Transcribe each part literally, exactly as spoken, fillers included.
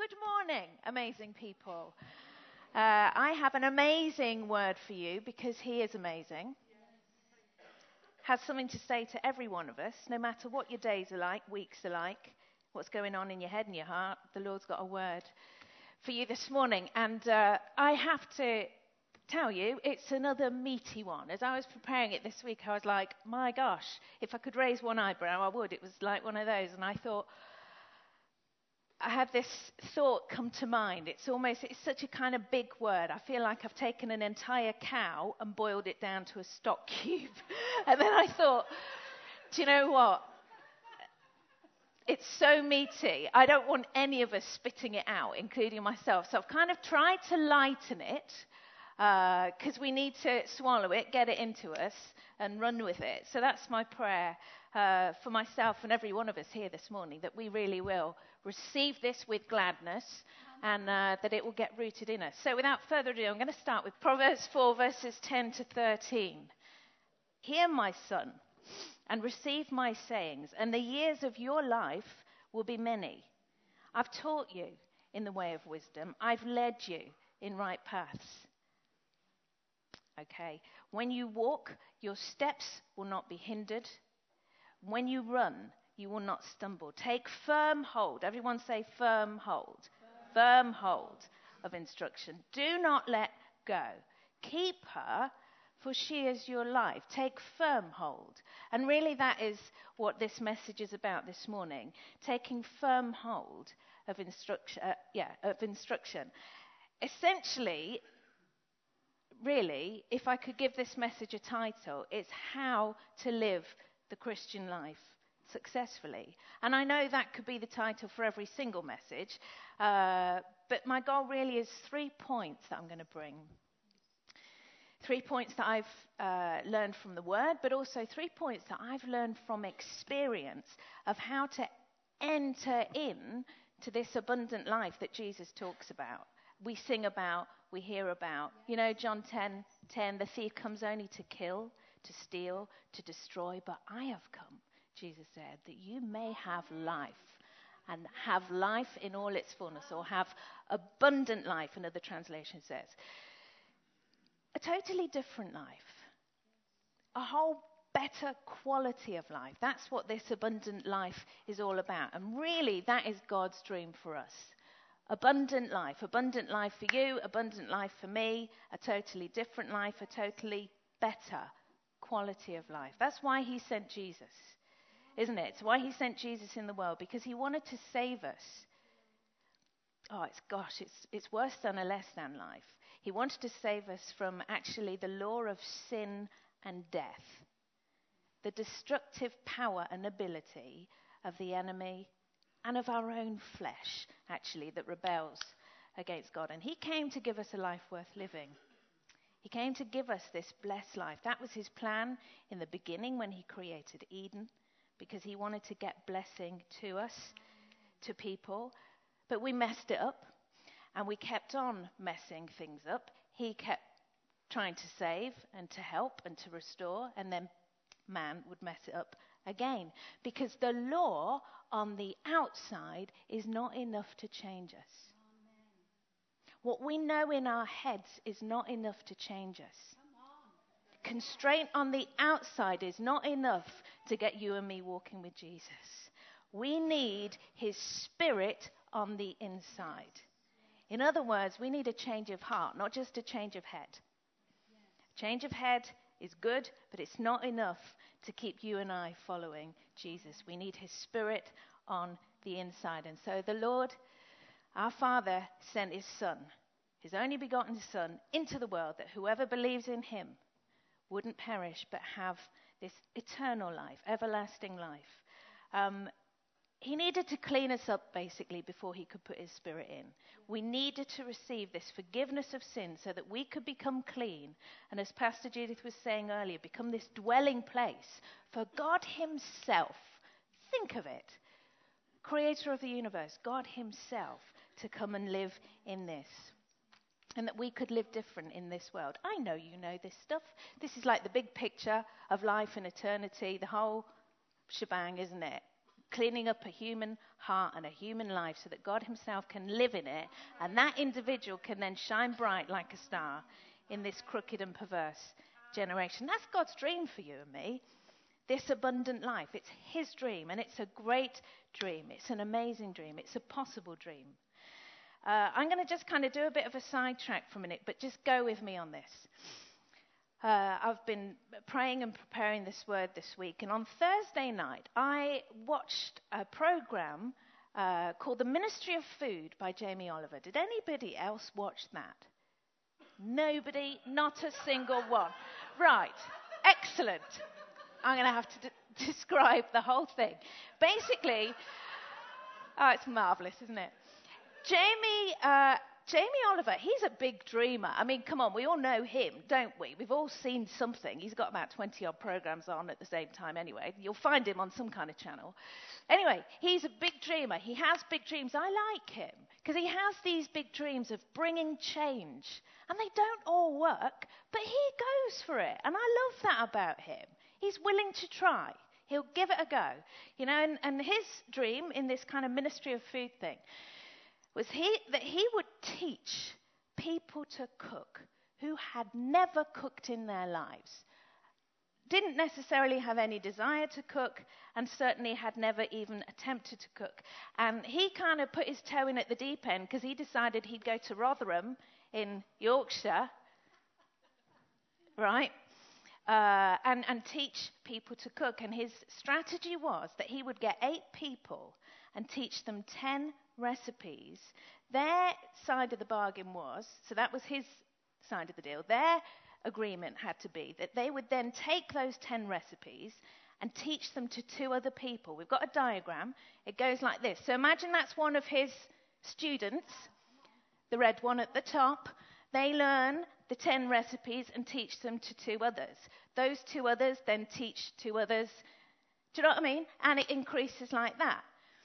Good morning, amazing people. Uh, I have an amazing word for you because he is amazing. Has something to say to every one of us, no matter what your days are like, weeks are like, what's going on in your head and your heart. The Lord's got a word for you this morning. And uh, I have to tell you, it's another meaty one. As I was preparing it this week, I was like, my gosh, if I could raise one eyebrow, I would. It was like one of those. And I thought, I had this thought come to mind. It's almost, it's such a kind of big word. I feel like I've taken an entire cow and boiled it down to a stock cube. And then I thought, do you know what? It's so meaty. I don't want any of us spitting it out, including myself. So I've kind of tried to lighten it, because uh, we need to swallow it, get it into us, and run with it. So that's my prayer uh, for myself and every one of us here this morning, that we really will receive this with gladness and uh, that it will get rooted in us. So without further ado, I'm going to start with Proverbs four, verses ten to thirteen. Hear, my son, and receive my sayings, and the years of your life will be many. I've taught you in the way of wisdom. I've led you in right paths. Okay. When you walk, your steps will not be hindered. When you run, you will not stumble. Take firm hold. Everyone say firm hold. Firm, firm hold of instruction. Do not let go. Keep her, for she is your life. Take firm hold. And really that is what this message is about this morning. Taking firm hold of instruction. Uh, yeah, of instruction. Essentially, really, if I could give this message a title, it's how to live the Christian life successfully. And I know that could be the title for every single message, uh, but my goal really is three points that I'm going to bring. Three points that I've uh, learned from the Word, but also three points that I've learned from experience of how to enter in to this abundant life that Jesus talks about. We sing about, we hear about. You know, John ten ten, the thief comes only to kill, to steal, to destroy, but I have come, Jesus said, that you may have life, and have life in all its fullness, or have abundant life, another translation says. A totally different life. A whole better quality of life. That's what this abundant life is all about. And really, that is God's dream for us. Abundant life. Abundant life for you, abundant life for me, a totally different life, a totally better quality of life. That's why he sent Jesus, isn't it? It's why he sent Jesus in the world, because he wanted to save us. Oh, it's gosh, it's it's worse than a less than life. He wanted to save us from actually the law of sin and death, the destructive power and ability of the enemy and of our own flesh, actually, that rebels against God. And he came to give us a life worth living. He came to give us this blessed life. That was his plan in the beginning when he created Eden, because he wanted to get blessing to us, to people. But we messed it up, and we kept on messing things up. He kept trying to save and to help and to restore, and then man would mess it up again. Because the law on the outside is not enough to change us. What we know in our heads is not enough to change us. Constraint on the outside is not enough to get you and me walking with Jesus. We need his spirit on the inside. In other words, we need a change of heart, not just a change of head. A change of head is good, but it's not enough to keep you and I following Jesus. We need his spirit on the inside. And so the Lord, our Father, sent his Son, his only begotten Son, into the world, that whoever believes in him wouldn't perish but have this eternal life, everlasting life. Um, he needed to clean us up, basically, before he could put his spirit in. We needed to receive this forgiveness of sin so that we could become clean. And as Pastor Judith was saying earlier, become this dwelling place for God himself. Think of it. Creator of the universe, God himself, to come and live in this. And that we could live different in this world. I know you know this stuff. This is like the big picture of life and eternity, the whole shebang, isn't it? cleaning up a human heart and a human life so that God himself can live in it, and that individual can then shine bright like a star in this crooked and perverse generation. That's God's dream for you and me, this abundant life. It's his dream, and it's a great dream. It's an amazing dream. It's a possible dream. Uh, I'm going to just kind of do a bit of a sidetrack for a minute, but just go with me on this. Uh, I've been praying and preparing this word this week, and on Thursday night, I watched a program uh, called The Ministry of Food by Jamie Oliver. Did anybody else watch that? Nobody? Not a single one. Right. Excellent. I'm going to have to d- describe the whole thing. Basically, oh, it's marvelous, isn't it? Jamie, uh, Jamie Oliver, he's a big dreamer. I mean, come on, we all know him, don't we? We've all seen something. He's got about twenty-odd programs on at the same time anyway. You'll find him on some kind of channel. Anyway, he's a big dreamer. He has big dreams. I like him because he has these big dreams of bringing change. And they don't all work, but he goes for it. And I love that about him. He's willing to try. He'll give it a go. You know, and, and his dream in this kind of ministry of food thing was he, that he would teach people to cook who had never cooked in their lives, didn't necessarily have any desire to cook, and certainly had never even attempted to cook. And he kind of put his toe in at the deep end because he decided he'd go to Rotherham in Yorkshire, right, uh, and, and teach people to cook. And his strategy was that he would get eight people and teach them ten recipes. Their side of the bargain was, so that was his side of the deal, their agreement had to be that they would then take those ten recipes and teach them to two other people. We've got a diagram. It goes like this. So imagine that's one of his students, the red one at the top. They learn the ten recipes and teach them to two others. Those two others then teach two others. Do you know what I mean? And it increases like that.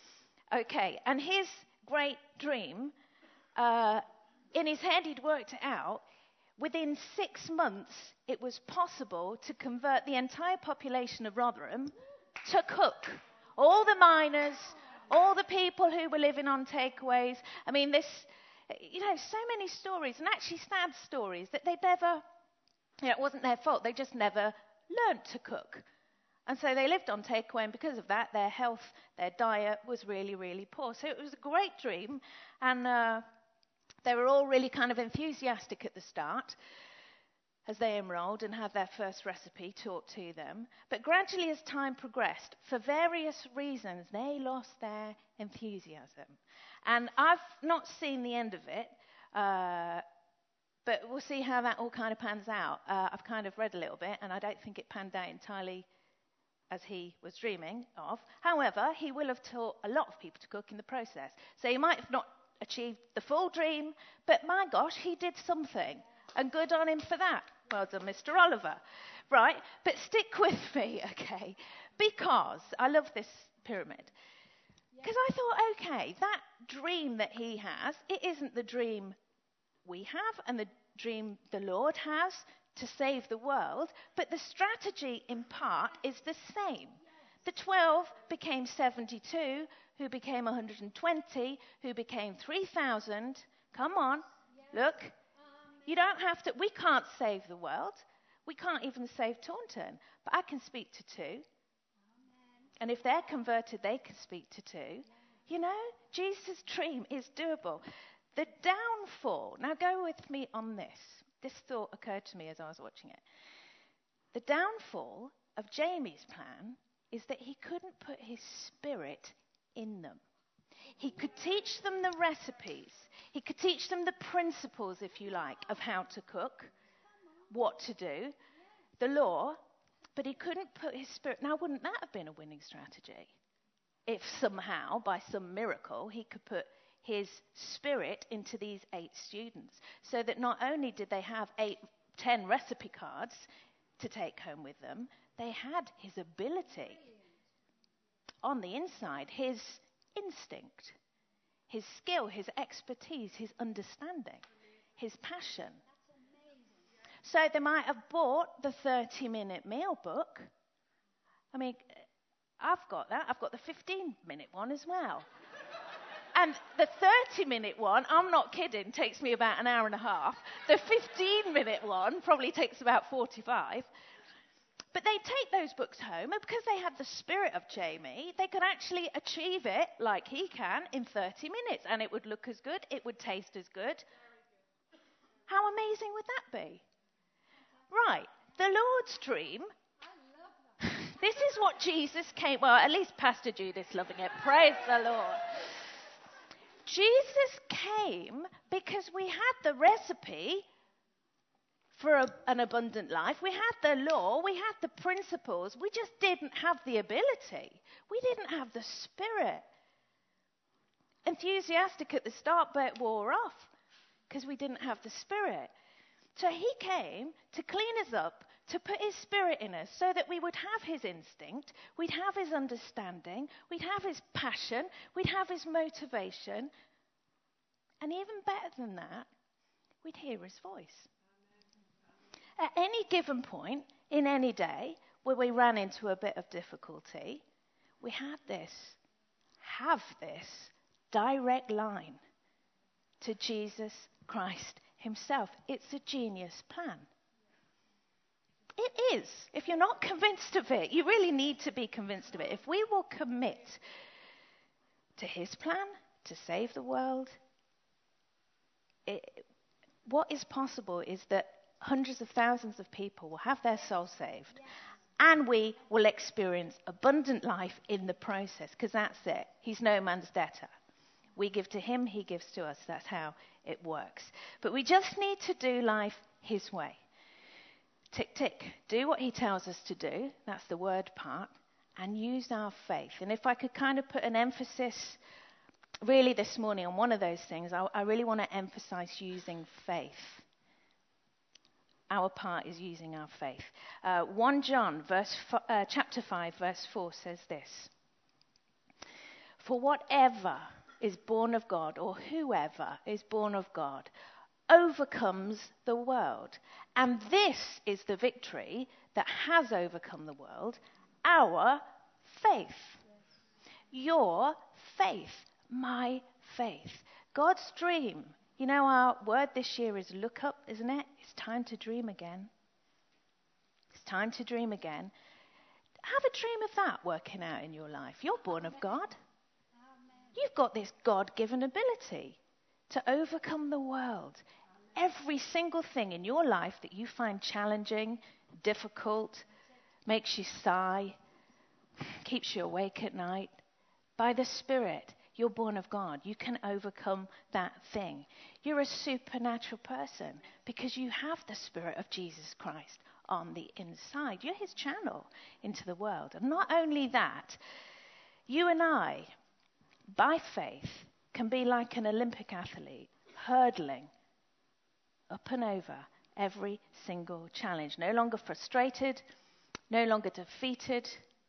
Okay, and his great dream, uh, in his head he'd worked it out. Within six months, it was possible to convert the entire population of Rotherham to cook. All the miners, all the people who were living on takeaways. I mean, this, you know, so many stories, and actually sad stories, that they never, you know, it wasn't their fault. They just never learnt to cook. And so they lived on takeaway, and because of that, their health, their diet was really, really poor. So it was a great dream, and uh, they were all really kind of enthusiastic at the start as they enrolled and had their first recipe taught to them. But gradually, as time progressed, for various reasons, they lost their enthusiasm. And I've not seen the end of it, uh, but we'll see how that all kind of pans out. Uh, I've kind of read a little bit, and I don't think it panned out entirely as he was dreaming of. However, he will have taught a lot of people to cook in the process. So he might have not achieved the full dream, but my gosh, he did something. And good on him for that. Well done, Mister Oliver. Right, but stick with me, okay? Because I love this pyramid. Because I thought, okay, that dream that he has, it isn't the dream we have and the dream the Lord has to save the world, but the strategy in part is the same. The twelve became seventy-two, who became one hundred twenty, who became three thousand. Come on, look. You don't have to, we can't save the world. We can't even save Taunton, but I can speak to two. And if they're converted, they can speak to two. You know, Jesus' dream is doable. The downfall, now go with me on this. This thought occurred to me as I was watching it. The downfall of Jamie's plan is that he couldn't put his spirit in them. He could teach them the recipes. He could teach them the principles, if you like, of how to cook, what to do, the law, but he couldn't put his spirit. Now, wouldn't that have been a winning strategy? If somehow, by some miracle, he could put his spirit into these eight students, so that not only did they have eight, ten recipe cards to take home with them, they had his ability on the inside, his instinct, his skill, his expertise, his understanding, his passion. So they might have bought the thirty-minute meal book. I mean, I've got that. I've got the fifteen-minute one as well. And the thirty-minute one, I'm not kidding, takes me about an hour and a half. The fifteen-minute one probably takes about forty-five. But they take those books home, and because they had the spirit of Jamie, they could actually achieve it like he can in thirty minutes. And it would look as good. It would taste as good. How amazing would that be? Right. The Lord's dream. This is what Jesus came... Well, at least Pastor Judith's loving it. Praise the Lord. Jesus came because we had the recipe for a, an abundant life. We had the law. We had the principles. We just didn't have the ability. We didn't have the spirit. Enthusiastic at the start, but it wore off because we didn't have the spirit. So he came to clean us up, to put his spirit in us so that we would have his instinct, we'd have his understanding, we'd have his passion, we'd have his motivation. And even better than that, we'd hear his voice. At any given point in any day where we ran into a bit of difficulty, we had this, have this direct line to Jesus Christ himself. It's a genius plan. It is. If you're not convinced of it, you really need to be convinced of it. If we will commit to his plan to save the world, it, what is possible is that hundreds of thousands of people will have their soul saved. Yes. And we will experience abundant life in the process, because that's it. He's no man's debtor. We give to him, he gives to us. That's how it works. But we just need to do life his way. Tick, tick. Do what he tells us to do. That's the word part. And use our faith. And if I could kind of put an emphasis really this morning on one of those things, I, I really want to emphasize using faith. Our part is using our faith. Uh, First John verse f- uh, chapter five, verse four says this. For whatever is born of God, or whoever is born of God, overcomes the world. And this is the victory that has overcome the world, our faith. Yes. Your faith, my faith. God's dream. You know, our word this year is look up, isn't it? It's time to dream again. It's time to dream again. Have a dream of that working out in your life. You're born of God. You've got this God-given ability to overcome the world. Every single thing in your life that you find challenging, difficult, makes you sigh, keeps you awake at night, by the Spirit, you're born of God. You can overcome that thing. You're a supernatural person because you have the Spirit of Jesus Christ on the inside. You're his channel into the world. And not only that, you and I, by faith, can be like an Olympic athlete, hurdling up and over every single challenge. No longer frustrated, no longer defeated,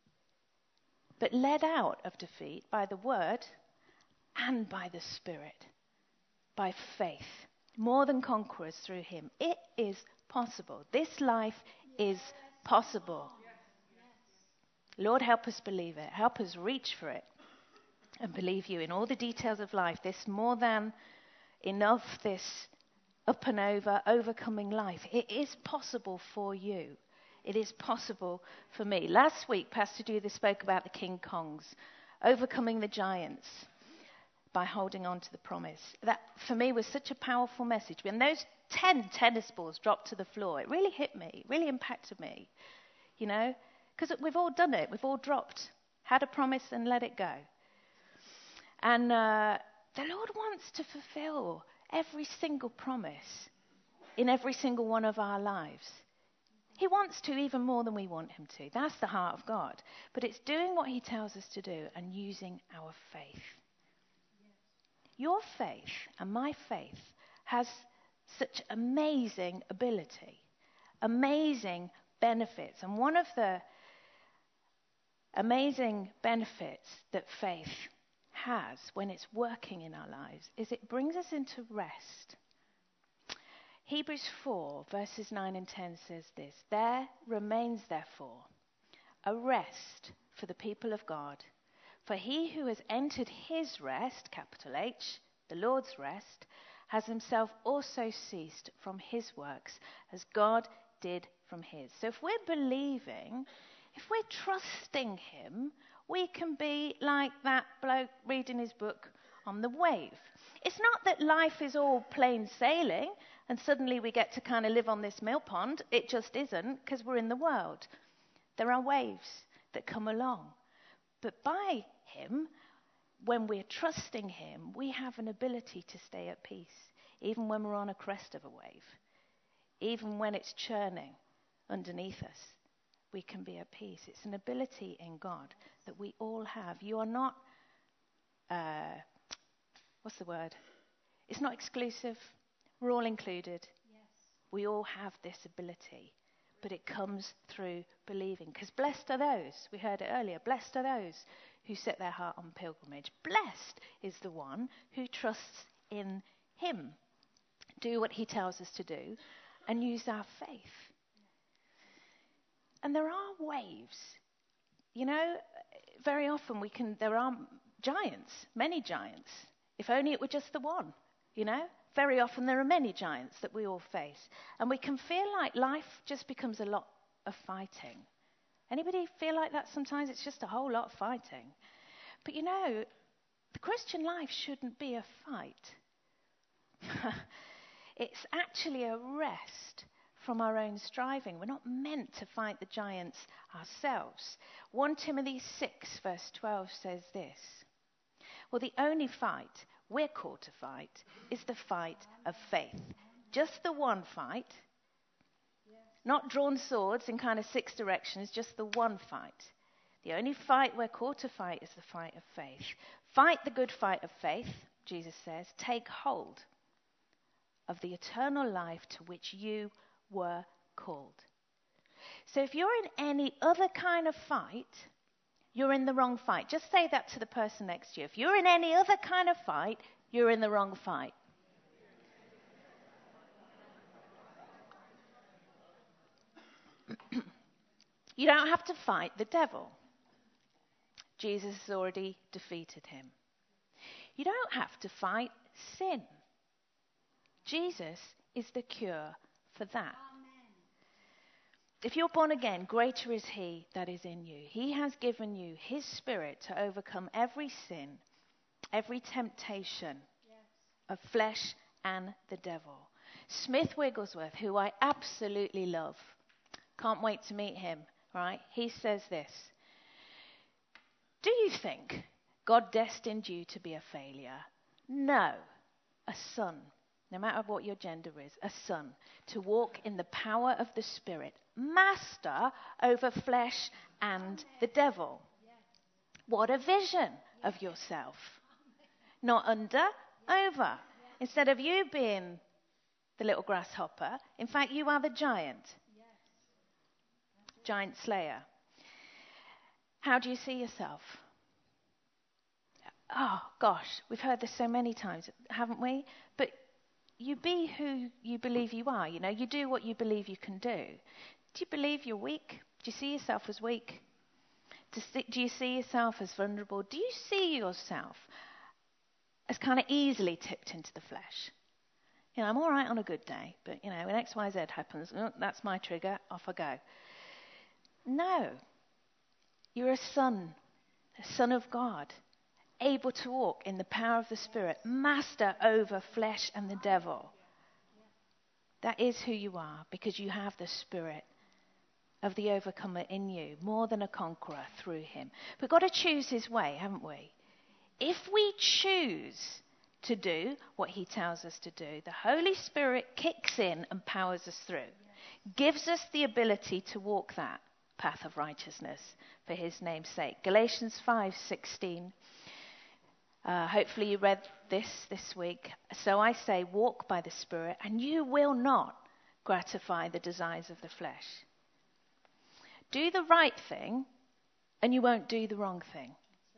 but led out of defeat by the word and by the Spirit, by faith, more than conquerors through him. It is possible. This life is possible. Lord, help us believe it. Help us reach for it and believe you in all the details of life. This more than enough, this up and over, overcoming life. It is possible for you. It is possible for me. Last week, Pastor Judith spoke about the King Kongs, overcoming the giants by holding on to the promise. That, for me, was such a powerful message. When those ten tennis balls dropped to the floor, it really hit me, really impacted me, you know, because we've all done it. We've all dropped, had a promise and let it go. And uh, the Lord wants to fulfill every single promise in every single one of our lives. He wants to even more than we want him to. That's the heart of God. But it's doing what he tells us to do and using our faith. Your faith and my faith has such amazing ability, amazing benefits. And one of the amazing benefits that faith has when it's working in our lives is it brings us into rest. Hebrews four, verses nine and ten says this: there remains therefore a rest for the people of God. For he who has entered his rest, capital H, the Lord's rest, has himself also ceased from his works, as God did from his. So if we're believing, if we're trusting him, we can be like that bloke reading his book on the wave. It's not that life is all plain sailing and suddenly we get to kind of live on this mill pond. It just isn't, because we're in the world. There are waves that come along. But by him, when we're trusting him, we have an ability to stay at peace, even when we're on a crest of a wave, even when it's churning underneath us. We can be at peace. It's an ability in God that we all have. You are not, uh, what's the word? It's not exclusive. We're all included. Yes. We all have this ability, but it comes through believing. Because blessed are those, we heard it earlier, blessed are those who set their heart on pilgrimage. Blessed is the one who trusts in him. Do what he tells us to do and use our faith. And there are waves. You know, very often we can, there are giants, many giants. If only it were just the one, you know. Very often there are many giants that we all face. And we can feel like life just becomes a lot of fighting. Anybody feel like that sometimes? It's just a whole lot of fighting. But you know, the Christian life shouldn't be a fight. It's actually a rest from our own striving. We're not meant to fight the giants ourselves. First Timothy six verse twelve says this. Well, the only fight we're called to fight is the fight of faith. Just the one fight. Not drawn swords in kind of six directions, just the one fight. The only fight we're called to fight is the fight of faith. Fight the good fight of faith, Jesus says. Take hold of the eternal life to which you were called. So if you're in any other kind of fight, you're in the wrong fight. Just say that to the person next to you. If you're in any other kind of fight, you're in the wrong fight. You don't have to fight the devil. Jesus has already defeated him. You don't have to fight sin. Jesus is the cure for that. Amen. If you're born again, greater is he that is in you. He has given you his spirit to overcome every sin, every temptation yes. of flesh and the devil. Smith Wigglesworth, who I absolutely love, can't wait to meet him, right? He says this. Do you think God destined you to be a failure? No, a son. No matter what your gender is, a son, to walk in the power of the Spirit, master over flesh and the devil. What a vision of yourself. Not under, over. Instead of you being the little grasshopper, in fact, you are the giant. Giant slayer. How do you see yourself? Oh, gosh, we've heard this so many times, haven't we? But you be who you believe you are. You know, you do what you believe you can do. Do you believe you're weak? Do you see yourself as weak? Do you see yourself as vulnerable? Do you see yourself as kind of easily tipped into the flesh? You know, I'm all right on a good day, but, you know, when X Y Z happens, oh, that's my trigger, off I go. No. You're a son, a son of God, able to walk in the power of the Spirit, master over flesh and the devil. That is who you are, because you have the Spirit of the overcomer in you, more than a conqueror through him. We've got to choose his way, haven't we? If we choose to do what he tells us to do, the Holy Spirit kicks in and powers us through, gives us the ability to walk that path of righteousness for his name's sake. Galatians five sixteen. Uh, hopefully you read this this week. So I say, walk by the Spirit, and you will not gratify the desires of the flesh. Do the right thing, and you won't do the wrong thing.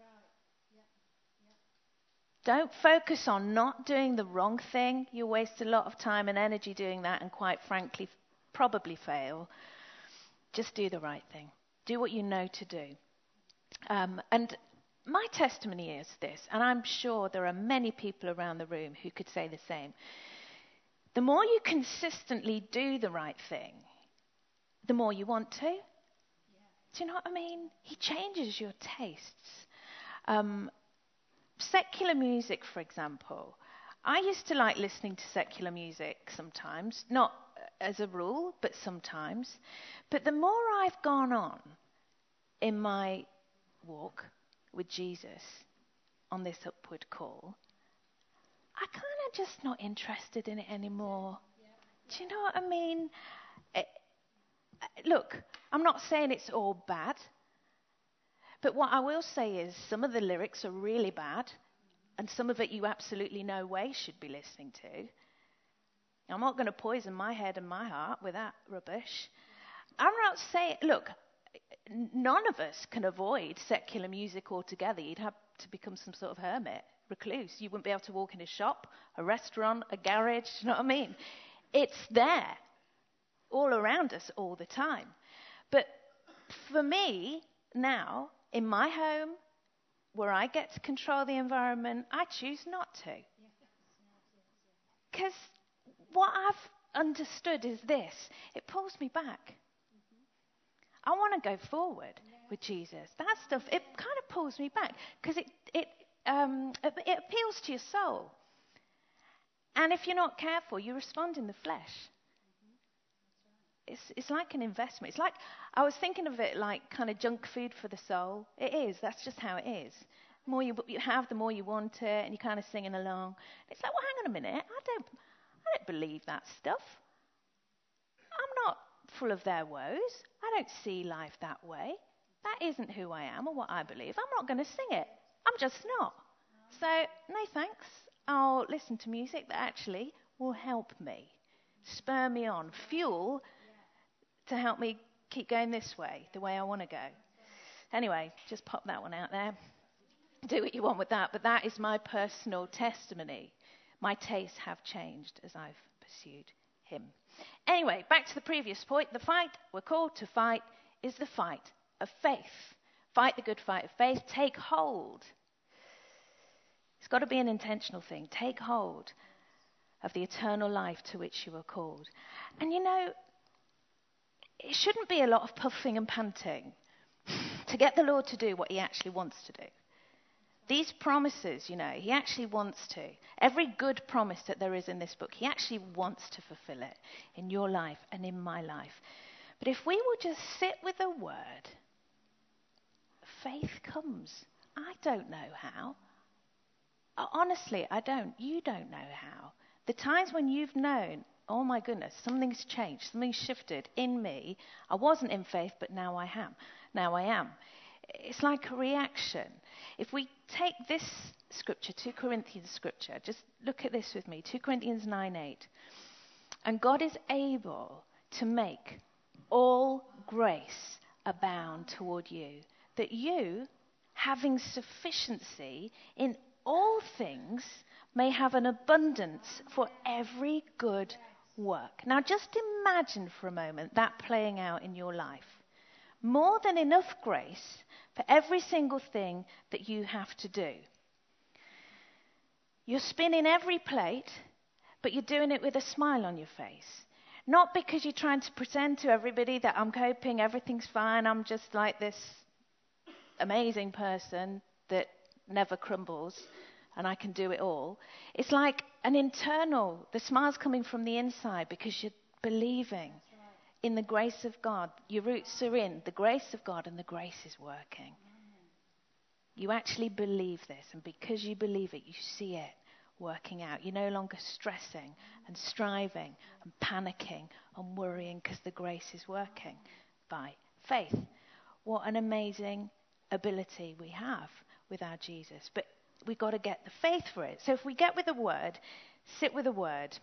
Don't focus on not doing the wrong thing. You'll waste a lot of time and energy doing that, and quite frankly, probably fail. Just do the right thing. Do what you know to do. Um, and my testimony is this, and I'm sure there are many people around the room who could say the same. The more you consistently do the right thing, the more you want to. Do you know what I mean? He changes your tastes. Um, secular music, for example. I used to like listening to secular music sometimes, not as a rule, but sometimes. But the more I've gone on in my walk with Jesus on this upward call, I kind of just not interested in it anymore. Do you know what I mean? It, look, I'm not saying it's all bad, but what I will say is some of the lyrics are really bad, and some of it you absolutely no way should be listening to. I'm not going to poison my head and my heart with that rubbish. I'm not saying, look, none of us can avoid secular music altogether. You'd have to become some sort of hermit, recluse. You wouldn't be able to walk in a shop, a restaurant, a garage. You know what I mean? It's there, all around us, all the time. But for me, now, in my home, where I get to control the environment, I choose not to. Because what I've understood is this: it pulls me back. I want to go forward with Jesus. That stuff, it kind of pulls me back because it, it, um, it, it appeals to your soul. And if you're not careful, you respond in the flesh. It's, it's like an investment. It's like, I was thinking of it like kind of junk food for the soul. It is. That's just how it is. The more you, you have, the more you want it, and you're kind of singing along. It's like, well, hang on a minute. I don't, I don't believe that stuff. I'm not full of their woes. I don't see life that way. That isn't who I am or what I believe. I'm not going to sing it. I'm just not. So, no thanks. I'll listen to music that actually will help me, spur me on, fuel to help me keep going this way, the way I want to go. Anyway, just pop that one out there. Do what you want with that. But that is my personal testimony. My tastes have changed as I've pursued him. Anyway, back to the previous point. The fight we're called to fight is the fight of faith. Fight the good fight of faith. Take hold. It's got to be an intentional thing. Take hold of the eternal life to which you are called. And you know, it shouldn't be a lot of puffing and panting to get the Lord to do what he actually wants to do. These promises, you know, he actually wants to. Every good promise that there is in this book, he actually wants to fulfill it in your life and in my life. But if we will just sit with the word, faith comes. I don't know how. Honestly, I don't. You don't know how. The times when you've known, oh my goodness, something's changed, something's shifted in me. I wasn't in faith, but now I am. Now I am. It's like a reaction. If we take this scripture, two Corinthians scripture, just look at this with me, two Corinthians nine eight. And God is able to make all grace abound toward you, that you, having sufficiency in all things, may have an abundance for every good work. Now just imagine for a moment that playing out in your life. More than enough grace for every single thing that you have to do. You're spinning every plate, but you're doing it with a smile on your face. Not because you're trying to pretend to everybody that I'm coping, everything's fine, I'm just like this amazing person that never crumbles and I can do it all. It's like an internal, the smile's coming from the inside because you're believing in the grace of God. Your roots are in the grace of God and the grace is working. You actually believe this, and because you believe it, you see it working out. You're no longer stressing and striving and panicking and worrying because the grace is working by faith. What an amazing ability we have with our Jesus. But we've got to get the faith for it. So if we get with the word, sit with the word.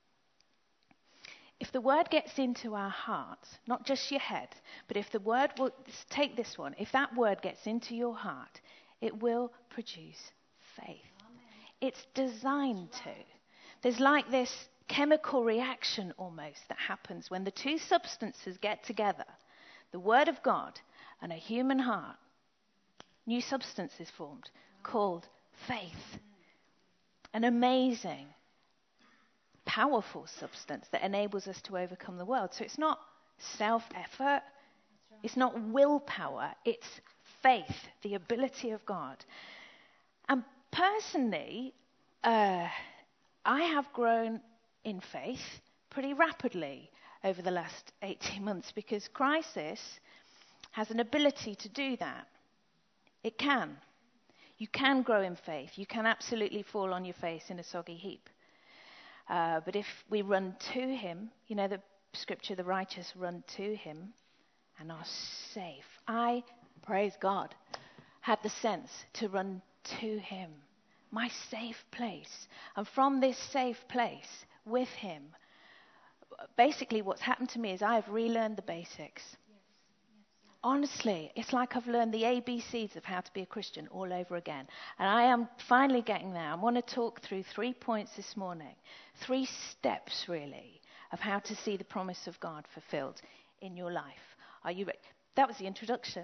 If the word gets into our hearts, not just your head, but if the word will, take this one, if that word gets into your heart, it will produce faith. Amen. It's designed to. There's like this chemical reaction almost that happens when the two substances get together, the word of God and a human heart. New substance is formed called faith. An amazing, powerful substance that enables us to overcome the world. So it's not self-effort. It's not willpower. It's faith, the ability of God. And personally, uh, I have grown in faith pretty rapidly over the last eighteen months because crisis has an ability to do that. It can. You can grow in faith. You can absolutely fall on your face in a soggy heap. Uh, but if we run to him, you know the scripture, the righteous run to him and are safe. I, praise God, had the sense to run to him, my safe place. And from this safe place with him, basically what's happened to me is I've relearned the basics. Honestly, it's like I've learned the A B Cs of how to be a Christian all over again. And I am finally getting there. I want to talk through three points this morning. Three steps, really, of how to see the promise of God fulfilled in your life. Are you ready? That was the introduction.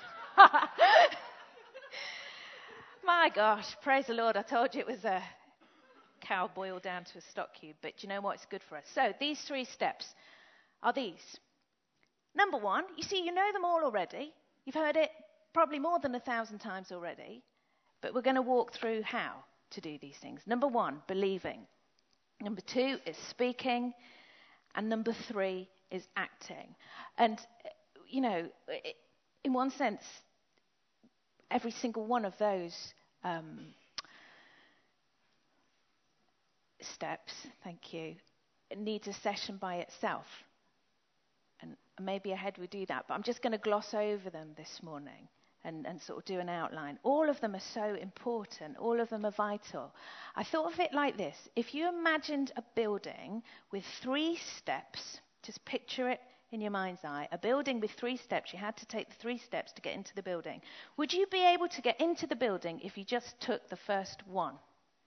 My gosh, praise the Lord. I told you it was a cow boiled down to a stock cube. But you know what? It's good for us. So these three steps are these. Number one, you see, you know them all already. You've heard it probably more than a thousand times already. But we're going to walk through how to do these things. Number one, believing. Number two is speaking. And number three is acting. And, you know, in one sense, every single one of those um, steps, thank you, needs a session by itself. And maybe ahead we do that, but I'm just going to gloss over them this morning and, and sort of do an outline. All of them are so important. All of them are vital. I thought of it like this. If you imagined a building with three steps, just picture it in your mind's eye, a building with three steps, you had to take the three steps to get into the building. Would you be able to get into the building if you just took the first one?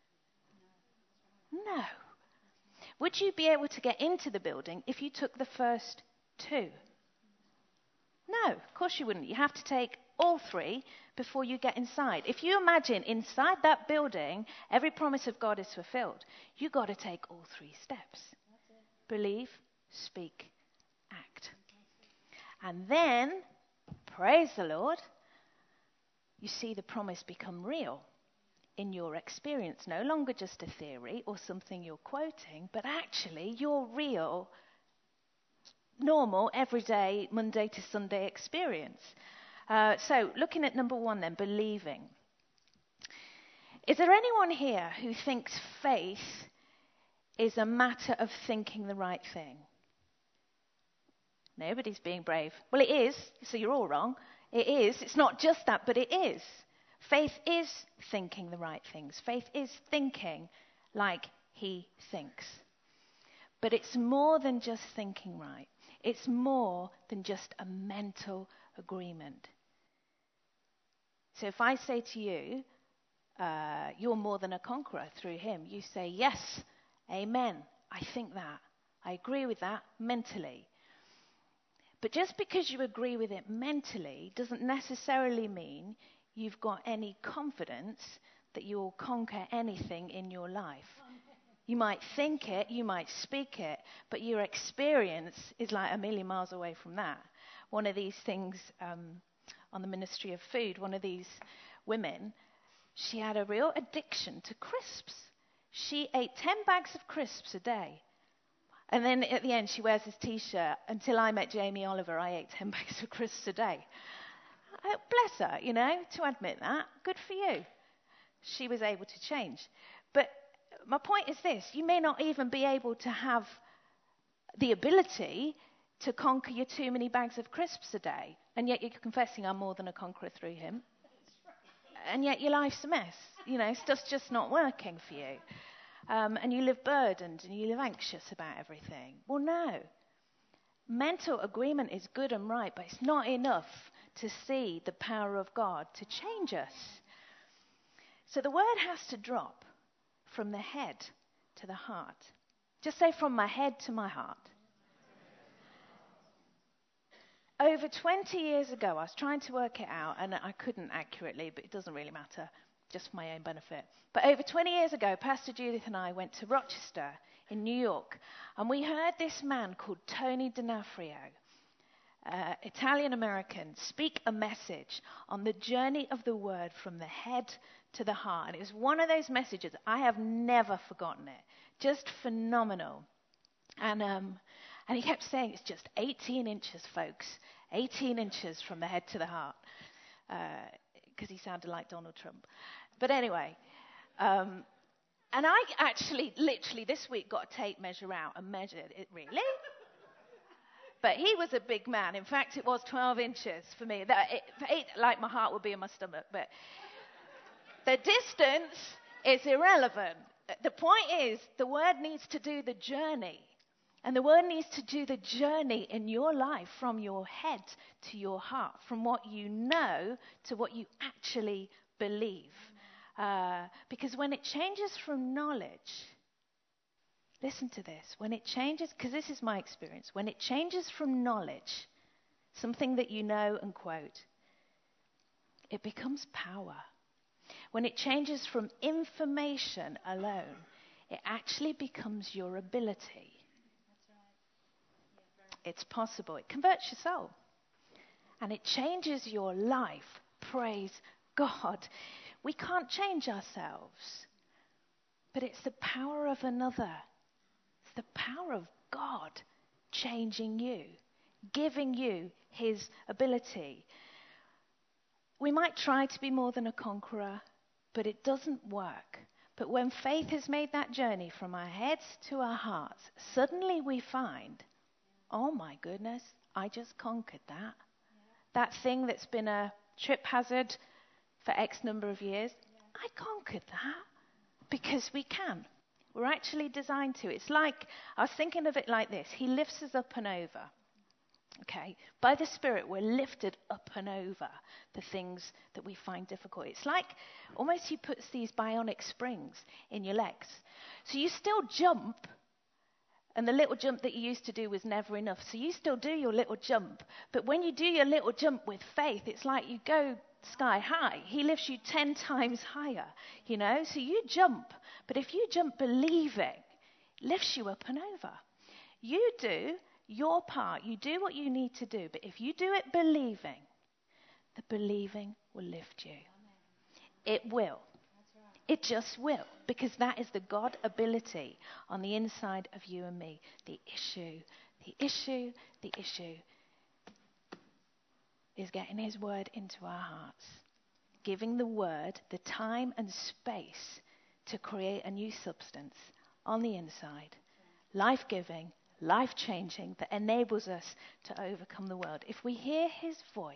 No. Would you be able to get into the building if you took the first two? No, of course you wouldn't. You have to take all three before you get inside. If you imagine inside that building, every promise of God is fulfilled, you've got to take all three steps. Believe, speak, act. And then, praise the Lord, you see the promise become real in your experience. No longer just a theory or something you're quoting, but actually your real, normal, everyday, Monday to Sunday experience. Uh, so, looking at number one then, believing. Is there anyone here who thinks faith is a matter of thinking the right thing? Nobody's being brave. Well, it is, so you're all wrong. It is. It's not just that, but it is. Faith is thinking the right things. Faith is thinking like he thinks. But it's more than just thinking right. It's more than just a mental agreement. So if I say to you, uh, you're more than a conqueror through him, you say, yes, amen, I think that. I agree with that mentally. But just because you agree with it mentally doesn't necessarily mean you've got any confidence that you'll conquer anything in your life. You might think it, you might speak it, but your experience is like a million miles away from that. One of these things um, on the Ministry of Food, one of these women, she had a real addiction to crisps. She ate ten bags of crisps a day. And then at the end, she wears this T-shirt, until I met Jamie Oliver, I ate ten bags of crisps a day. Uh, bless her, you know, to admit that. Good for you. She was able to change. But my point is this. You may not even be able to have the ability to conquer your too many bags of crisps a day. And yet you're confessing I'm more than a conqueror through him. And yet your life's a mess. You know, stuff's just not working for you. Um, and you live burdened and you live anxious about everything. Well, no. Mental agreement is good and right, but it's not enough to see the power of God to change us. So the word has to drop from the head to the heart. Just say from my head to my heart. Over twenty years ago, I was trying to work it out, and I couldn't accurately, but it doesn't really matter, just for my own benefit. But over twenty years ago, Pastor Judith and I went to Rochester in New York, and we heard this man called Tony D'Onofrio, uh, Italian-American, speak a message on the journey of the word from the head to the heart. And it was one of those messages, I have never forgotten it. Just phenomenal. And um, and he kept saying, it's just eighteen inches, folks. eighteen inches from the head to the heart. Because uh, he sounded like Donald Trump. But anyway, um, and I actually, literally this week got a tape measure out and measured it. Really? But he was a big man. In fact, it was twelve inches for me. That it, it, like my heart would be in my stomach. But the distance is irrelevant. The point is, the word needs to do the journey. And the word needs to do the journey in your life from your head to your heart, from what you know to what you actually believe. Uh, because when it changes from knowledge, listen to this, when it changes, because this is my experience, when it changes from knowledge, something that you know and quote, it becomes power. When it changes from information alone, it actually becomes your ability. It's possible. It converts your soul. And it changes your life. Praise God. We can't change ourselves. But it's the power of another. It's the power of God changing you, giving you his ability. We might try to be more than a conqueror, but it doesn't work. But when faith has made that journey from our heads to our hearts, suddenly we find, oh my goodness, I just conquered that. Yeah. That thing that's been a trip hazard for X number of years, yeah. I conquered that because we can. We're actually designed to. It's like, I was thinking of it like this. He lifts us up and over. Okay? By the Spirit, we're lifted up and over the things that we find difficult. It's like almost he puts these bionic springs in your legs. So you still jump. And the little jump that you used to do was never enough. So you still do your little jump. But when you do your little jump with faith, it's like you go sky high. He lifts you ten times higher, you know. So you jump. But if you jump believing, it lifts you up and over. You do your part. You do what you need to do. But if you do it believing, the believing will lift you. It will. It just will, because that is the God ability on the inside of you and me. The issue, the issue, the issue is getting his word into our hearts, giving the word the time and space to create a new substance on the inside, life-giving, life-changing, that enables us to overcome the world. If we hear his voice,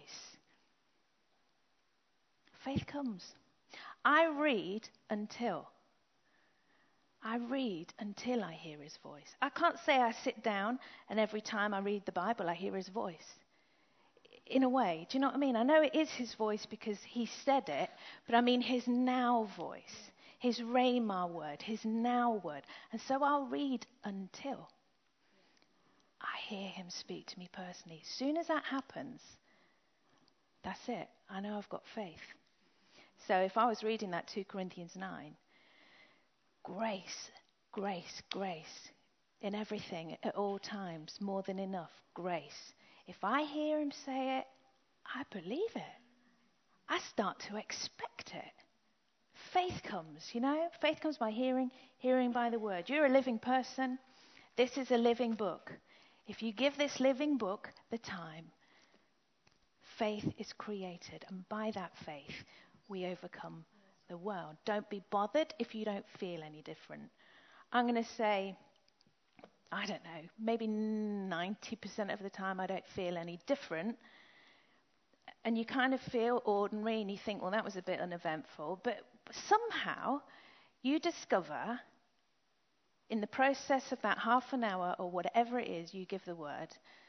faith comes. I read until. I read until I hear his voice. I can't say I sit down and every time I read the Bible I hear his voice. In a way, do you know what I mean? I know it is his voice because he said it, but I mean his now voice, his Rhema word, his now word. And so I'll read until I hear him speak to me personally. As soon as that happens, that's it. I know I've got faith. So if I was reading that two Corinthians nine, grace, grace, grace, in everything, at all times, more than enough, grace. If I hear him say it, I believe it. I start to expect it. Faith comes, you know? Faith comes by hearing, hearing by the word. You're a living person. This is a living book. If you give this living book the time, faith is created. And by that faith, we overcome the world. Don't be bothered if you don't feel any different. I'm going to say, I don't know, maybe ninety percent of the time I don't feel any different. And you kind of feel ordinary and you think, well, that was a bit uneventful. But somehow you discover in the process of that half an hour or whatever it is you give the word,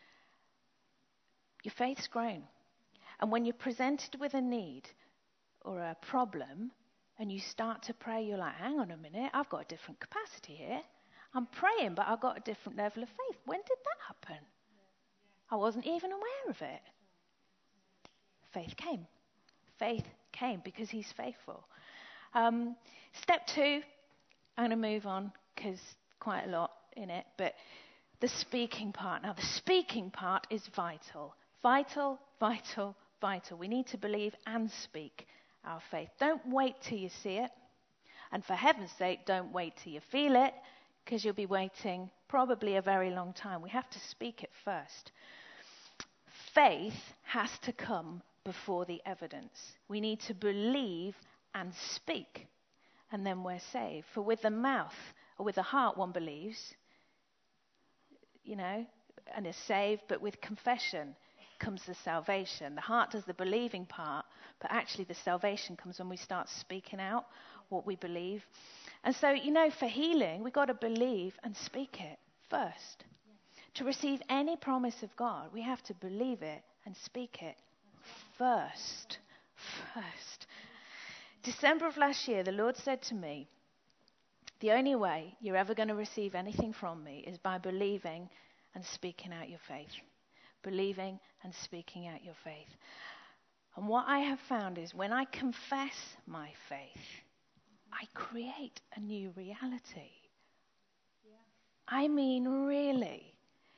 your faith's grown. And when you're presented with a need or a problem, and you start to pray, you're like, hang on a minute, I've got a different capacity here. I'm praying, but I've got a different level of faith. When did that happen? I wasn't even aware of it. Faith came. Faith came because he's faithful. Um, step two, I'm going to move on because quite a lot in it, but the speaking part. Now, the speaking part is vital. Vital, vital, vital. We need to believe and speak our faith. Don't wait till you see it. And for heaven's sake, don't wait till you feel it, because you'll be waiting probably a very long time. We have to speak it first. Faith has to come before the evidence. We need to believe and speak, and then we're saved. For with the mouth or with the heart one believes, you know, and is saved, but with confession comes the salvation. The heart does the believing part, but actually the salvation comes when we start speaking out what we believe. And so, you know, for healing, we've got to believe and speak it first. Yeah. To receive any promise of God, we have to believe it and speak it first. First. December of last year, the Lord said to me, the only way you're ever going to receive anything from me is by believing and speaking out your faith. Believing and speaking out your faith. And what I have found is when I confess my faith, I create a new reality. Yeah. I mean, really.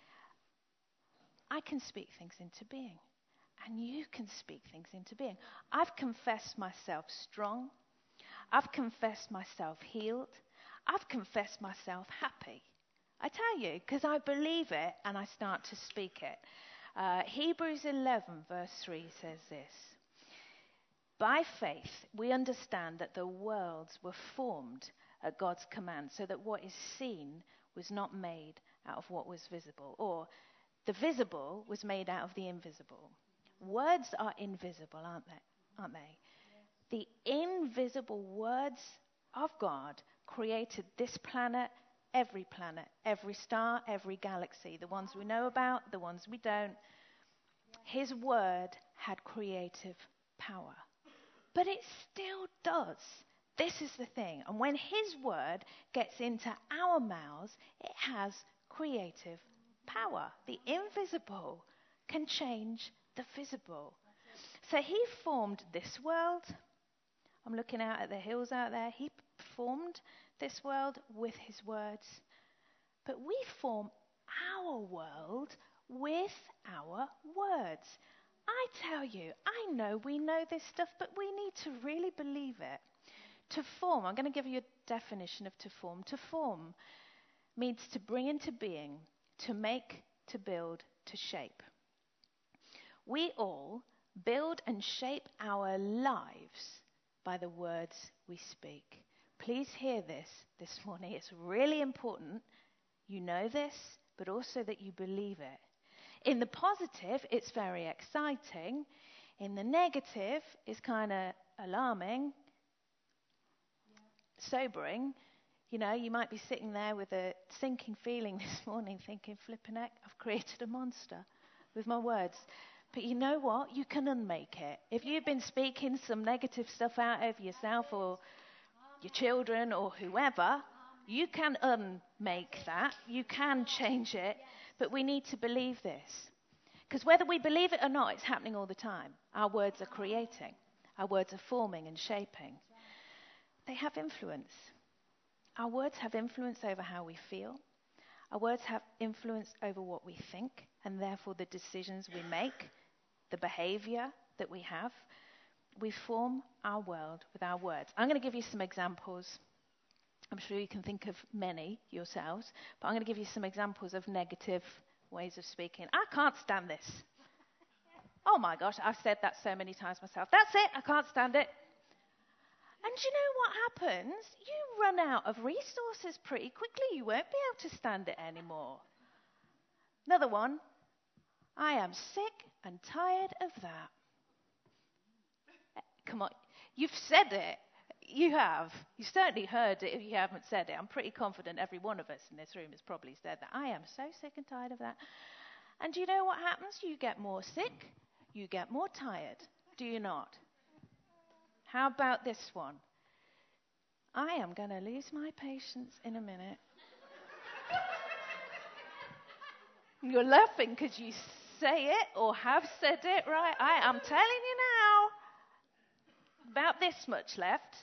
I can speak things into being. And you can speak things into being. I've confessed myself strong. I've confessed myself healed. I've confessed myself happy. I tell you, because I believe it and I start to speak it. Uh, Hebrews eleven verse three says this. By faith, we understand that the worlds were formed at God's command, so that what is seen was not made out of what was visible. Or the visible was made out of the invisible. Words are invisible, aren't they? Aren't they? Yes. The invisible words of God created this planet, every planet, every star, every galaxy, the ones we know about, the ones we don't. His word had creative power. But it still does. This is the thing. And when his word gets into our mouths, it has creative power. The invisible can change the visible. So he formed this world. I'm looking out at the hills out there. He formed this world with his words. But we form our world with our words. I tell you, I know we know this stuff, but we need to really believe it. To form, I'm going to give you a definition of to form. To form means to bring into being, to make, to build, to shape. We all build and shape our lives by the words we speak. Please hear this this morning. It's really important you know this, but also that you believe it. In the positive, it's very exciting. In the negative, it's kind of alarming, yeah. sobering. You know, you might be sitting there with a sinking feeling this morning thinking, flipping heck, I've created a monster with my words. But you know what? You can unmake it. If you've been speaking some negative stuff out of yourself or your children or whoever, you can unmake that. You can change it. But we need to believe this. Because whether we believe it or not, it's happening all the time. Our words are creating. Our words are forming and shaping. They have influence. Our words have influence over how we feel. Our words have influence over what we think, and therefore the decisions we make, the behavior that we have. We form our world with our words. I'm going to give you some examples. I'm sure you can think of many yourselves, but I'm going to give you some examples of negative ways of speaking. I can't stand this. Oh my gosh, I've said that so many times myself. That's it, I can't stand it. And you know what happens? You run out of resources pretty quickly. You won't be able to stand it anymore. Another one. I am sick and tired of that. Come on, you've said it. You have. You've certainly heard it if you haven't said it. I'm pretty confident every one of us in this room has probably said that. I am so sick and tired of that. And do you know what happens? You get more sick. You get more tired. Do you not? How about this one? I am going to lose my patience in a minute. You're laughing because you say it or have said it, right? I am telling you now, about this much left.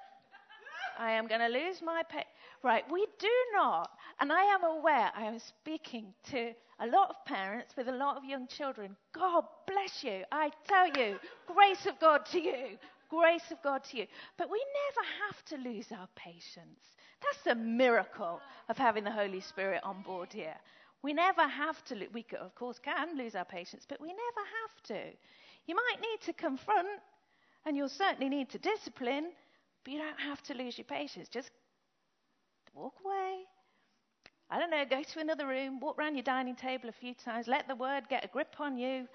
I am going to lose my pay. Right, we do not, and I am aware, I am speaking to a lot of parents with a lot of young children. God bless you. I tell you, grace of God to you. Grace of God to you. But we never have to lose our patience. That's the miracle of having the Holy Spirit on board here. We never have to, lo- we could, of course can lose our patience, but we never have to. You might need to confront, and you'll certainly need to discipline, but you don't have to lose your patience. Just walk away. I don't know, go to another room, walk around your dining table a few times, let the word get a grip on you,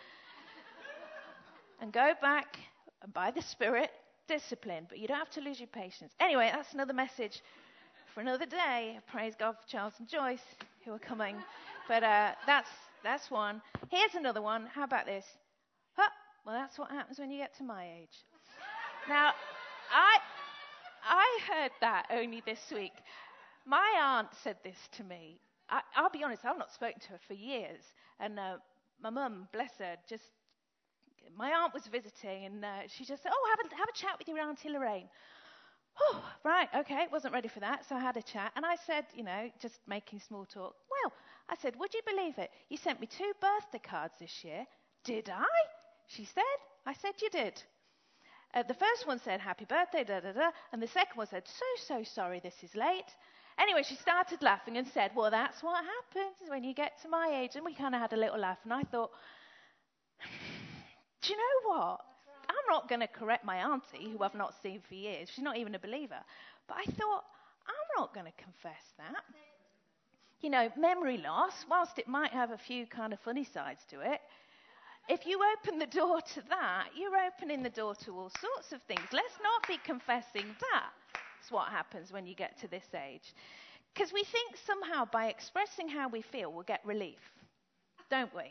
and go back, and by the Spirit, discipline. But you don't have to lose your patience. Anyway, that's another message for another day. Praise God for Charles and Joyce, who are coming. But uh, that's that's one. Here's another one. How about this? Huh, well, that's what happens when you get to my age. Now, I I heard that only this week. My aunt said this to me. I, I'll be honest, I've not spoken to her for years. And uh, my mum, bless her, just, my aunt was visiting and uh, she just said, oh, have a, have a chat with your Auntie Lorraine. Oh, right, okay, wasn't ready for that, so I had a chat. And I said, you know, just making small talk, well, I said, would you believe it? You sent me two birthday cards this year. Did I? She said. I said, you did. Uh, the first one said, happy birthday, da, da, da. And the second one said, so, so sorry this is late. Anyway, she started laughing and said, well, that's what happens when you get to my age. And we kind of had a little laugh. And I thought, do you know what? I'm not going to correct my auntie, who I've not seen for years. She's not even a believer. But I thought, I'm not going to confess that. You know, memory loss, whilst it might have a few kind of funny sides to it, if you open the door to that, you're opening the door to all sorts of things. Let's not be confessing that. That's what happens when you get to this age. Because we think somehow by expressing how we feel, we'll get relief. Don't we?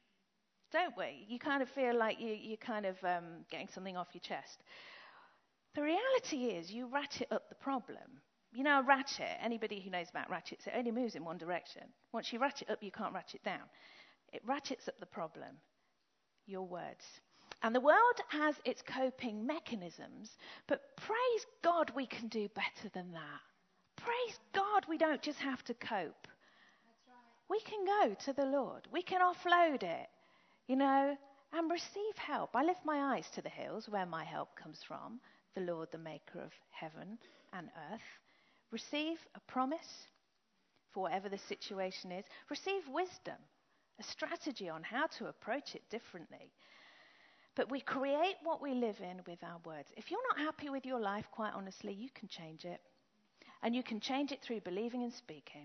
Don't we? You kind of feel like you, you're kind of um, getting something off your chest. The reality is you ratchet up the problem. You know, a ratchet, anybody who knows about ratchets, it only moves in one direction. Once you ratchet up, you can't ratchet down. It ratchets up the problem. Your words. And the world has its coping mechanisms, but praise God we can do better than that. Praise God we don't just have to cope. That's right. We can go to the Lord. We can offload it, you know, and receive help. I lift my eyes to the hills where my help comes from, the Lord, the maker of heaven and earth. Receive a promise for whatever the situation is. Receive wisdom, a strategy on how to approach it differently. But we create what we live in with our words. If you're not happy with your life, quite honestly, you can change it. And you can change it through believing and speaking.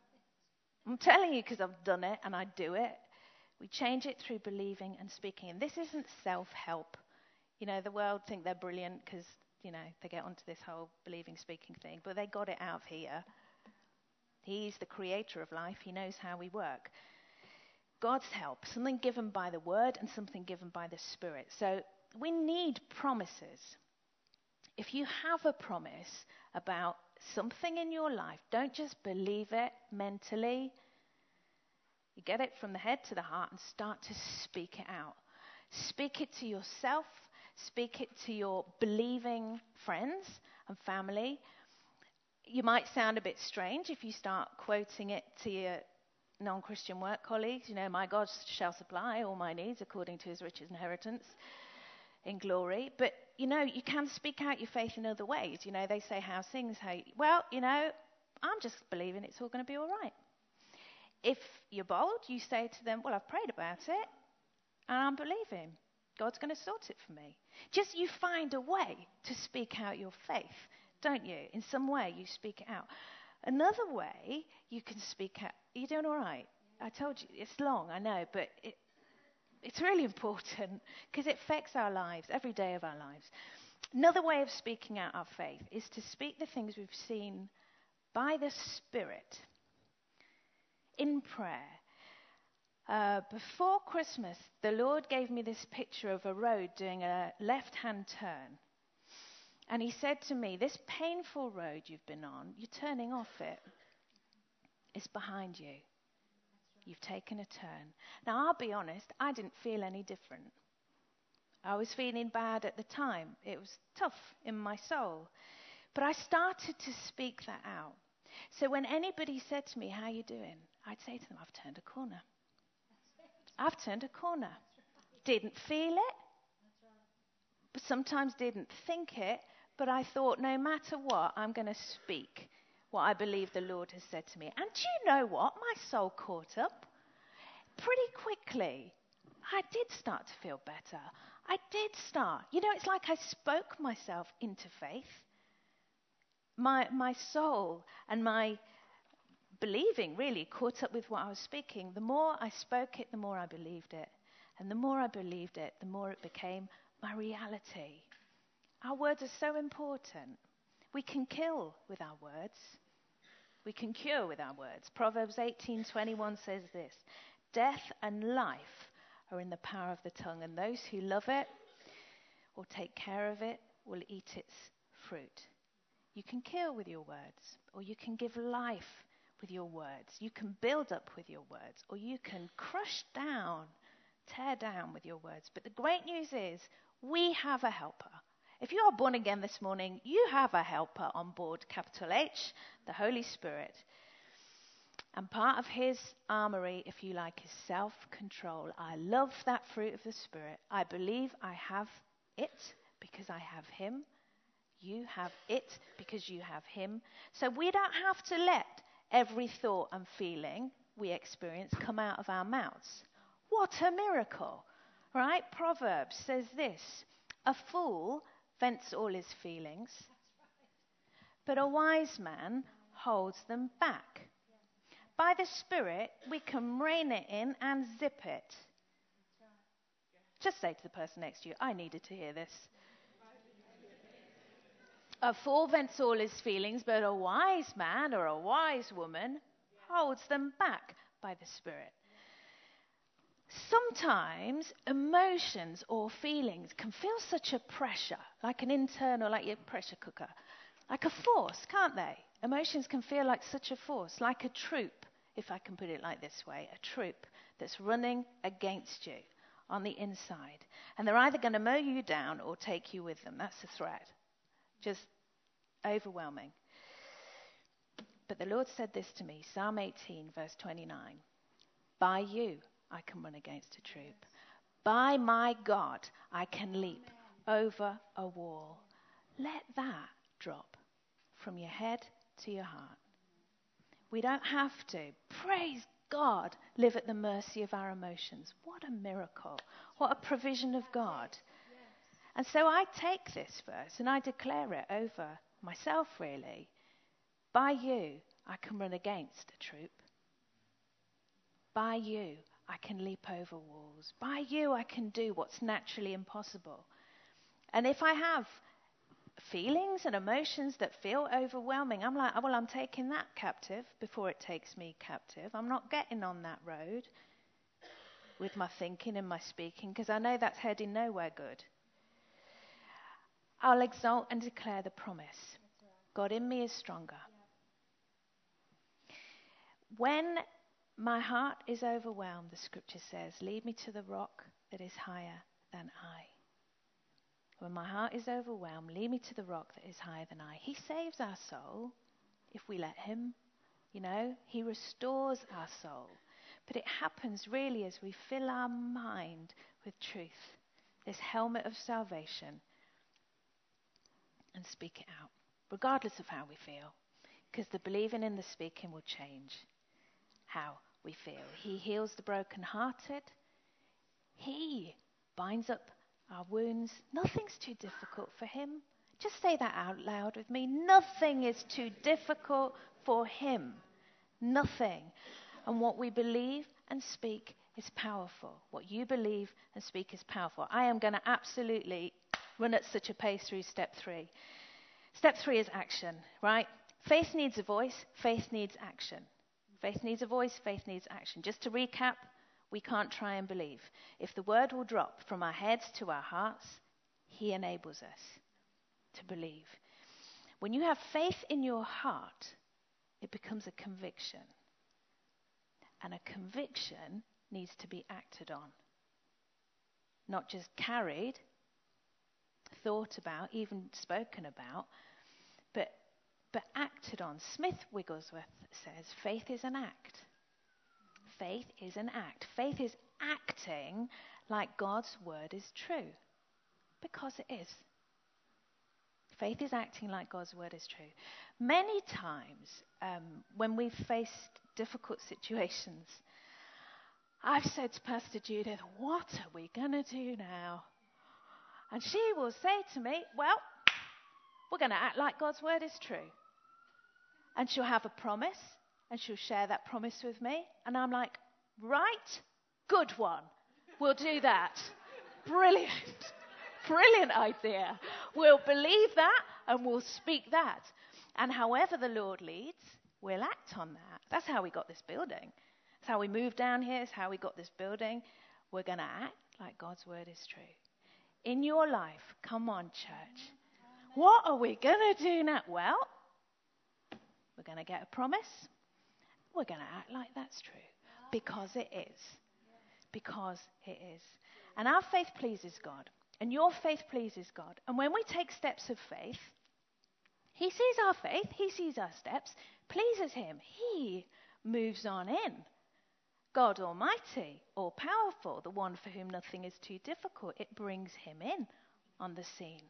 I'm telling you because I've done it and I do it. We change it through believing and speaking. And this isn't self-help. You know, the world think they're brilliant because, you know, they get onto this whole believing, speaking thing. But they got it out of here. He's the creator of life. He knows how we work. God's help, something given by the word and something given by the Spirit. So we need promises. If you have a promise about something in your life, don't just believe it mentally. You get it from the head to the heart and start to speak it out. Speak it to yourself. Speak it to your believing friends and family. You might sound a bit strange if you start quoting it to your non-Christian work colleagues. You know, my God shall supply all my needs according to his riches and inheritance in glory. But, you know, you can speak out your faith in other ways. You know, they say, how sings, how... You, well, you know, I'm just believing it's all going to be all right. If you're bold, you say to them, well, I've prayed about it, and I'm believing. God's going to sort it for me. Just you find a way to speak out your faith, don't you? In some way, you speak it out. Another way you can speak out, you're doing all right. I told you, it's long, I know, but it, it's really important because it affects our lives, every day of our lives. Another way of speaking out our faith is to speak the things we've seen by the Spirit in prayer. Uh, before Christmas, the Lord gave me this picture of a road doing a left-hand turn. And he said to me, this painful road you've been on, you're turning off it. It's behind you. You've taken a turn. Now, I'll be honest, I didn't feel any different. I was feeling bad at the time. It was tough in my soul. But I started to speak that out. So when anybody said to me, how are you doing? I'd say to them, I've turned a corner. I've turned a corner. Didn't feel it. But sometimes didn't think it. But I thought, no matter what, I'm going to speak what I believe the Lord has said to me. And do you know what? My soul caught up pretty quickly. I did start to feel better. I did start. You know, it's like I spoke myself into faith. My, my soul and my believing really caught up with what I was speaking. The more I spoke it, the more I believed it. And the more I believed it, the more it became my reality. Our words are so important. We can kill with our words. We can cure with our words. Proverbs eighteen twenty-one says this: death and life are in the power of the tongue, and those who love it or take care of it will eat its fruit. You can kill with your words, or you can give life with your words. You can build up with your words, or you can crush down, tear down with your words. But the great news is we have a helper. If you are born again this morning, you have a helper on board, capital H, the Holy Spirit. And part of his armory, if you like, is self-control. I love that fruit of the Spirit. I believe I have it because I have him. You have it because you have him. So we don't have to let every thought and feeling we experience come out of our mouths. What a miracle, right? Proverbs says this: a fool vents all his feelings, but a wise man holds them back. By the Spirit, we can rein it in and zip it. Just say to the person next to you, I needed to hear this. A fool vents all his feelings, but a wise man or a wise woman holds them back by the Spirit. Sometimes emotions or feelings can feel such a pressure, like an internal, like your pressure cooker, like a force, can't they? Emotions can feel like such a force, like a troop, if I can put it like this way, a troop that's running against you on the inside. And they're either going to mow you down or take you with them. That's the threat. Just overwhelming. But the Lord said this to me, Psalm eighteen, verse twenty-nine. By you I can run against a troop. By my God I can leap over a wall. Let that drop from your head to your heart. We don't have to, praise God, live at the mercy of our emotions. What a miracle. What a provision of God. And so I take this verse and I declare it over myself, really. By you, I can run against a troop. By you, I can leap over walls. By you, I can do what's naturally impossible. And if I have feelings and emotions that feel overwhelming, I'm like, well, I'm taking that captive before it takes me captive. I'm not getting on that road with my thinking and my speaking, because I know that's heading nowhere good. I'll exalt and declare the promise. God in me is stronger. When my heart is overwhelmed, the scripture says, lead me to the rock that is higher than I. When my heart is overwhelmed, lead me to the rock that is higher than I. He saves our soul if we let him. You know, he restores our soul. But it happens really as we fill our mind with truth, this helmet of salvation, and speak it out, regardless of how we feel. Because the believing and the speaking will change how we feel. He heals the brokenhearted. He binds up our wounds. Nothing's too difficult for him. Just say that out loud with me. Nothing is too difficult for him. Nothing. And what we believe and speak is powerful. What you believe and speak is powerful. I am going to absolutely run at such a pace through step three. Step three is action, right? Faith needs a voice. Faith needs action. Faith needs a voice. Faith needs action. Just to recap, we can't try and believe. If the word will drop from our heads to our hearts, he enables us to believe. When you have faith in your heart, it becomes a conviction. And a conviction needs to be acted on. Not just carried, thought about, even spoken about, but, but acted on. Smith Wigglesworth says faith is an act. Faith is an act. Faith is acting like God's word is true. Because it is. Faith is acting like God's word is true. Many times um, when we've faced difficult situations, I've said to Pastor Judith, what are we going to do now? And she will say to me, well, we're going to act like God's word is true. And she'll have a promise, and she'll share that promise with me. And I'm like, right, good one. We'll do that. Brilliant. Brilliant idea. We'll believe that, and we'll speak that. And however the Lord leads, we'll act on that. That's how we got this building. That's how we moved down here. It's how we got this building. We're going to act like God's word is true. In your life, come on, church. What are we going to do now? Well, we're going to get a promise. We're going to act like that's true. Because it is. Because it is. And our faith pleases God. And your faith pleases God. And when we take steps of faith, he sees our faith. He sees our steps. Pleases him. He moves on in. God Almighty, all powerful, the one for whom nothing is too difficult. It brings him in on the scene.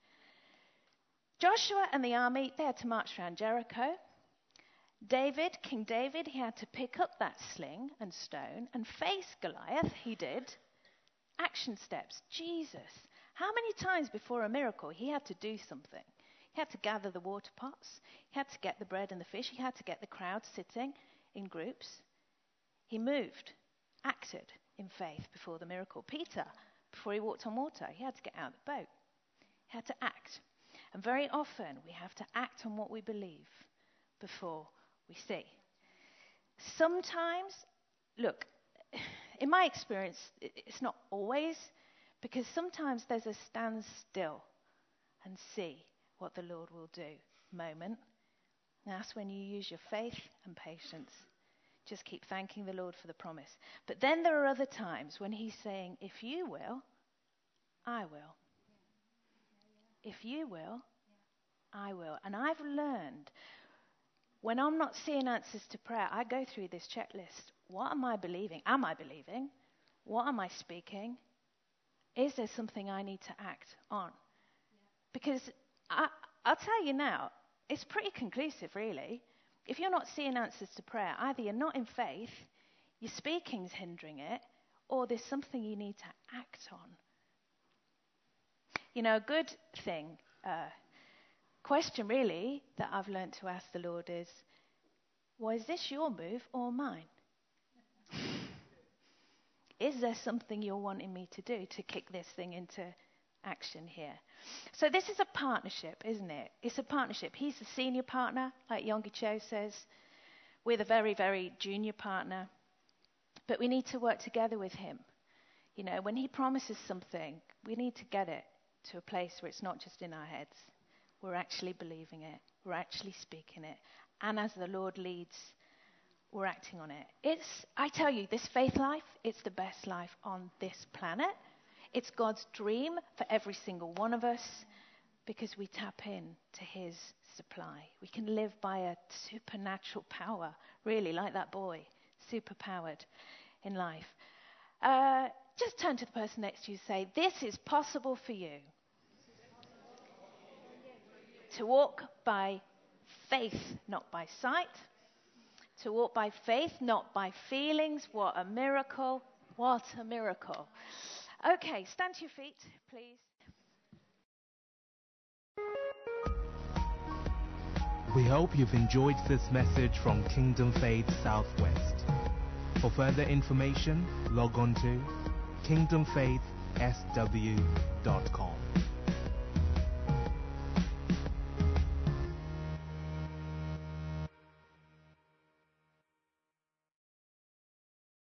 Joshua and the army, they had to march around Jericho. David, King David, he had to pick up that sling and stone and face Goliath. He did. Action steps. Jesus. How many times before a miracle he had to do something? He had to gather the water pots. He had to get the bread and the fish. He had to get the crowd sitting in groups. He moved, acted in faith before the miracle. Peter, before he walked on water, he had to get out of the boat. He had to act. And very often we have to act on what we believe before we see. Sometimes, look, in my experience, it's not always, because sometimes there's a stand still and see what the Lord will do moment. And that's when you use your faith and patience. Just keep thanking the Lord for the promise. But then there are other times when he's saying, if you will, I will. If you will, I will. And I've learned, when I'm not seeing answers to prayer, I go through this checklist. What am I believing? Am I believing? What am I speaking? Is there something I need to act on? Because I, I'll tell you now, it's pretty conclusive, really. If you're not seeing answers to prayer, either you're not in faith, your speaking's hindering it, or there's something you need to act on. You know, a good thing, uh, question really, that I've learned to ask the Lord is, well, is this your move or mine? Is there something you're wanting me to do to kick this thing into action here? So this is a partnership, isn't it? It's a partnership. He's the senior partner, like Yonggi Cho says. We're the very, very junior partner. But we need to work together with him. You know, when he promises something, we need to get it to a place where it's not just in our heads. We're actually believing it. We're actually speaking it. And as the Lord leads, we're acting on it. It's, I tell you, this faith life, it's the best life on this planet. It's God's dream for every single one of us because we tap in to his supply. We can live by a supernatural power, really, like that boy, superpowered in life. Uh, just turn to the person next to you and say, this is possible for you. To walk by faith, not by sight. To walk by faith, not by feelings. What a miracle. What a miracle. Okay, stand to your feet, please. We hope you've enjoyed this message from Kingdom Faith Southwest. For further information, log on to kingdom faith s w dot com.